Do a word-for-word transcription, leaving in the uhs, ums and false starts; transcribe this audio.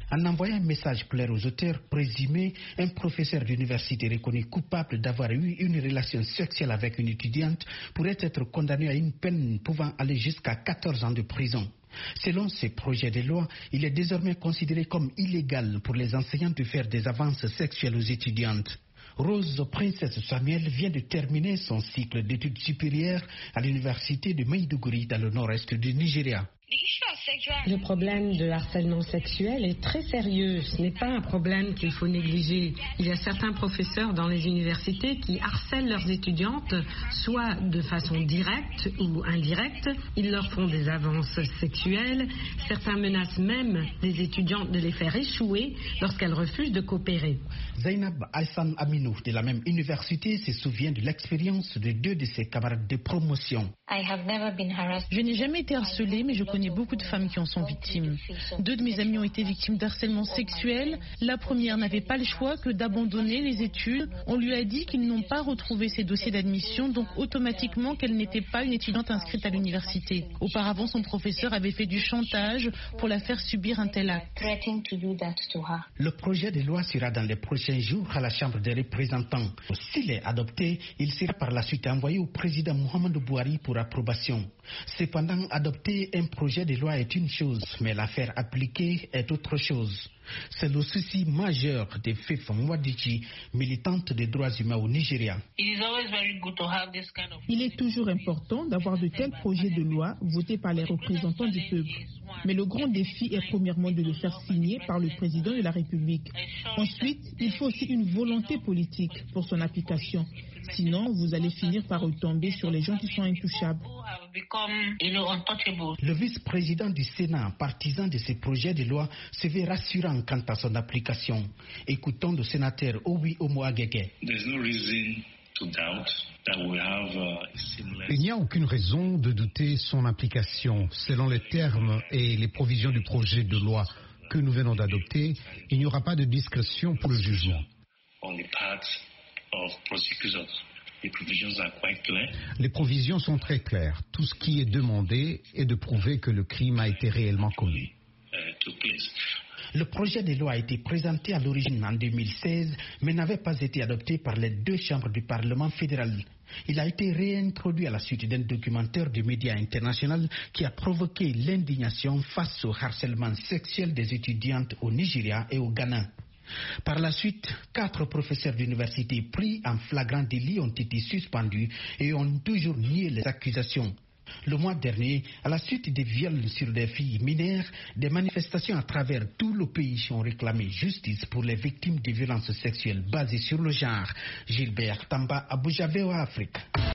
En envoyant un message clair aux auteurs présumés, un professeur d'université reconnu coupable d'avoir eu une relation sexuelle avec une étudiante pourrait être condamné à une peine pouvant aller jusqu'à quatorze ans de prison. Selon ces projets de loi, il est désormais considéré comme illégal pour les enseignants de faire des avances sexuelles aux étudiantes. Rose Princesse Samuel vient de terminer son cycle d'études supérieures à l'université de Maiduguri dans le nord-est du Nigeria. Le problème de harcèlement sexuel est très sérieux. Ce n'est pas un problème qu'il faut négliger. Il y a certains professeurs dans les universités qui harcèlent leurs étudiantes, soit de façon directe ou indirecte. Ils leur font des avances sexuelles. Certains menacent même les étudiantes de les faire échouer lorsqu'elles refusent de coopérer. Zainab Hassan Aminou de la même université se souvient de l'expérience de deux de ses camarades de promotion. Je n'ai jamais été harcelée, mais je connais beaucoup de femmes qui en sont victimes. Deux de mes amies ont été victimes d'harcèlement sexuel. La première n'avait pas le choix que d'abandonner les études. On lui a dit qu'ils n'ont pas retrouvé ses dossiers d'admission, donc automatiquement qu'elle n'était pas une étudiante inscrite à l'université. Auparavant, son professeur avait fait du chantage pour la faire subir un tel acte. Le projet de loi sera dans les prochains jours à la Chambre des représentants. S'il est adopté, il sera par la suite envoyé au président Muhammadu Buhari pour approbation. Cependant, adopter un projet de loi est une chose, mais la faire appliquer est autre chose. C'est le souci majeur de Fefa Mwadichi, militante des droits humains au Nigeria. Il est toujours important d'avoir de tels projets de loi votés par les représentants du peuple. Mais le grand défi est premièrement de le faire signer par le président de la République. Ensuite, il faut aussi une volonté politique pour son application. Sinon, vous allez finir par retomber sur les gens qui sont intouchables. Le vice-président du Sénat, partisan de ces projets de loi, se veut rassurant quant à son application. Écoutons le sénateur Obi Omoagege. Il n'y a aucune raison de douter son application. Selon les termes et les provisions du projet de loi que nous venons d'adopter, il n'y aura pas de discrétion pour le jugement. Les provisions sont très claires. Tout ce qui est demandé est de prouver que le crime a été réellement commis. Le projet de loi a été présenté à l'origine en deux mille seize, mais n'avait pas été adopté par les deux chambres du Parlement fédéral. Il a été réintroduit à la suite d'un documentaire du média international qui a provoqué l'indignation face au harcèlement sexuel des étudiantes au Nigeria et au Ghana. Par la suite, quatre professeurs d'université pris en flagrant délit ont été suspendus et ont toujours nié les accusations. Le mois dernier, à la suite des viols sur des filles mineures, des manifestations à travers tout le pays ont réclamé justice pour les victimes de violences sexuelles basées sur le genre. Gilbert Tamba, Abuja, V O A Afrique.